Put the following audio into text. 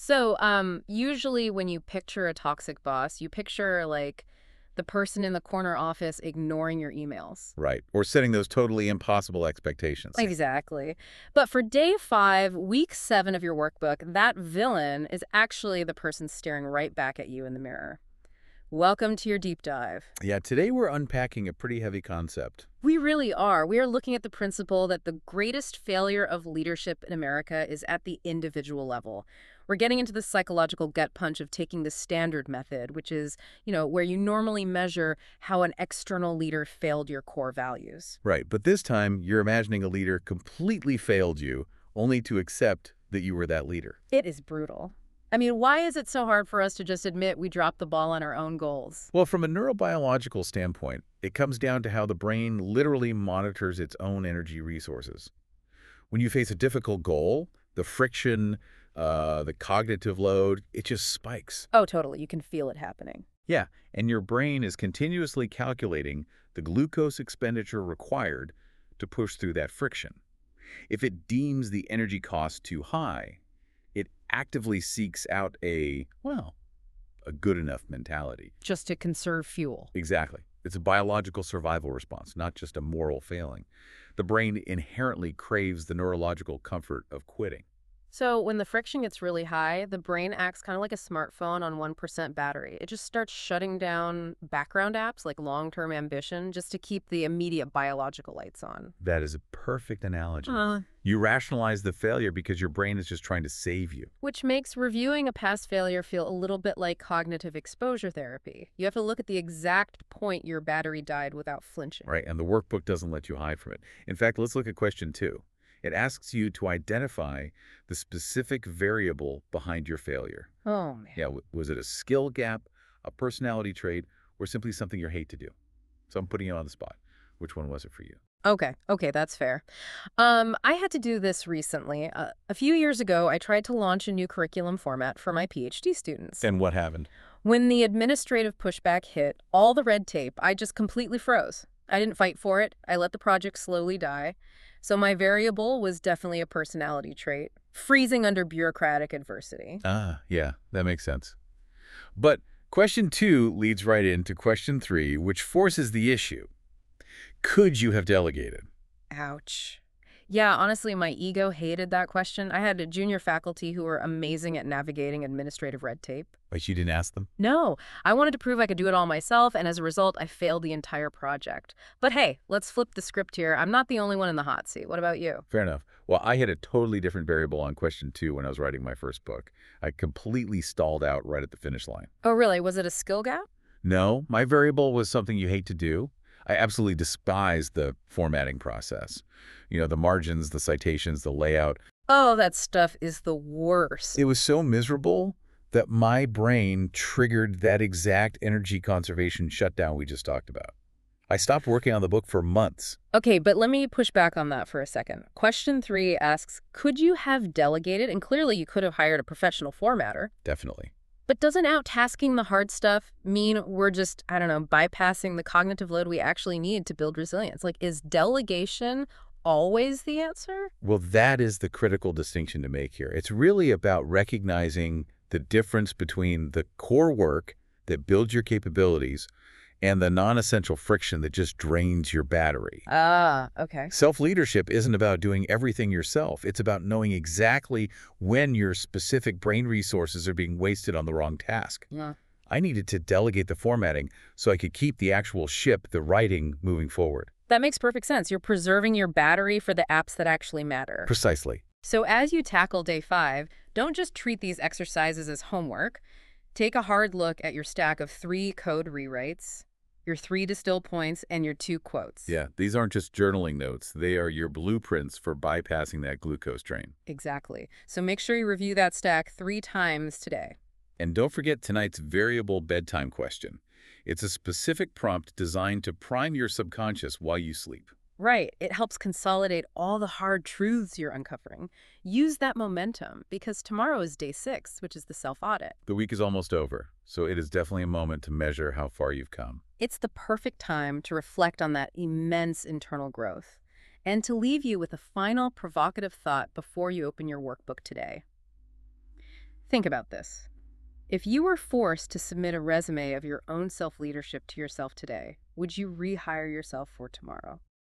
Usually when you picture a toxic boss, you picture like the person in the corner office ignoring your emails. Right. Or setting those totally impossible expectations. Exactly. But for day 5, week 7 of your workbook, that villain is actually the person staring right back at you in the mirror. Welcome to your deep dive. Yeah, today we're unpacking a pretty heavy concept. We really are. We are looking at the principle that the greatest failure of leadership in America is at the individual level. We're getting into the psychological gut punch of taking the standard method, which is, where you normally measure how an external leader failed your core values. Right. But this time, you're imagining a leader completely failed you, only to accept that you were that leader. It is brutal. I mean, why is it so hard for us to just admit we dropped the ball on our own goals? Well, from a neurobiological standpoint, it comes down to how the brain literally monitors its own energy resources. When you face a difficult goal, the friction, the cognitive load, it just spikes. Oh, totally. You can feel it happening. Yeah, and your brain is continuously calculating the glucose expenditure required to push through that friction. If it deems the energy cost too high, it actively seeks out a good enough mentality. Just to conserve fuel. Exactly. It's a biological survival response, not just a moral failing. The brain inherently craves the neurological comfort of quitting. So when the friction gets really high, the brain acts kind of like a smartphone on 1% battery. It just starts shutting down background apps like long-term ambition just to keep the immediate biological lights on. That is a perfect analogy. Uh, You rationalize the failure because your brain is just trying to save you. which makes reviewing a past failure feel a little bit like cognitive exposure therapy. You have to look at the exact point your battery died without flinching. Right, and the workbook doesn't let you hide from it. In fact, let's look at question 2. It asks you to identify the specific variable behind your failure. Oh, man. Yeah, was it a skill gap, a personality trait, or simply something you hate to do? So I'm putting you on the spot. Which one was it for you? Okay, that's fair. I had to do this recently. A few years ago, I tried to launch a new curriculum format for my PhD students. And what happened? When the administrative pushback hit, all the red tape, I just completely froze. I didn't fight for it. I let the project slowly die. So my variable was definitely a personality trait, freezing under bureaucratic adversity. Ah, yeah, that makes sense. But question 2 leads right into question 3, which forces the issue. Could you have delegated? Ouch. Yeah, honestly, my ego hated that question. I had a junior faculty who were amazing at navigating administrative red tape. But you didn't ask them? No, I wanted to prove I could do it all myself, and as a result, I failed the entire project. But hey, let's flip the script here. I'm not the only one in the hot seat. What about you? Fair enough. Well, I had a totally different variable on question 2 when I was writing my first book. I completely stalled out right at the finish line. Oh, really? Was it a skill gap? No, my variable was something you hate to do. I absolutely despise the formatting process. The margins, the citations, the layout. Oh, that stuff is the worst. It was so miserable that my brain triggered that exact energy conservation shutdown we just talked about. I stopped working on the book for months. Okay, but let me push back on that for a second. Question 3 asks, could you have delegated? And clearly you could have hired a professional formatter. Definitely. But doesn't outtasking the hard stuff mean we're just, bypassing the cognitive load we actually need to build resilience? Like, is delegation always the answer? Well, that is the critical distinction to make here. It's really about recognizing the difference between the core work that builds your capabilities and the non-essential friction that just drains your battery. Ah, okay. Self-leadership isn't about doing everything yourself. It's about knowing exactly when your specific brain resources are being wasted on the wrong task. Yeah. I needed to delegate the formatting so I could keep the actual ship, the writing, moving forward. That makes perfect sense. You're preserving your battery for the apps that actually matter. Precisely. So as you tackle day 5, don't just treat these exercises as homework. Take a hard look at your stack of 3 code rewrites, your 3 distill points, and your 2 quotes. Yeah, these aren't just journaling notes. They are your blueprints for bypassing that glucose train. Exactly. So make sure you review that stack 3 times today. And don't forget tonight's variable bedtime question. It's a specific prompt designed to prime your subconscious while you sleep. Right. It helps consolidate all the hard truths you're uncovering. Use that momentum because tomorrow is day 6, which is the self-audit. The week is almost over, so it is definitely a moment to measure how far you've come. It's the perfect time to reflect on that immense internal growth and to leave you with a final provocative thought before you open your workbook today. Think about this. If you were forced to submit a resume of your own self-leadership to yourself today, would you rehire yourself for tomorrow?